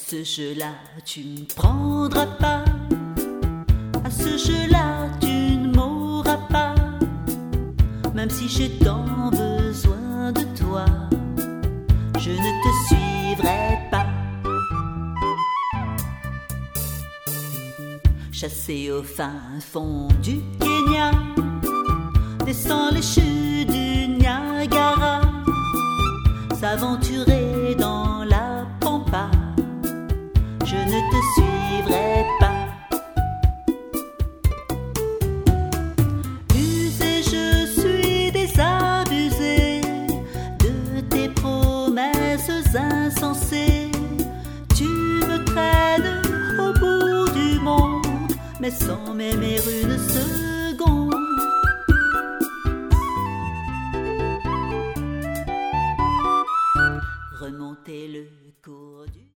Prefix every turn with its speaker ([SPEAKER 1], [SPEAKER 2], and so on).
[SPEAKER 1] ce jeu-là, tu ne prendras pas. À ce jeu-là, tu ne mourras pas. Même si j'ai tant besoin de toi, je ne te suivrai pas. Chassé au fin fond du Kenya, descend les chutes du Niagara, s'aventurer dans la pampa, je ne te suivrai pas. Usé, je suis désabusé de tes promesses insensées. Tu me traînes au bout du monde, mais sans m'aimer une seconde. Remonter le cours du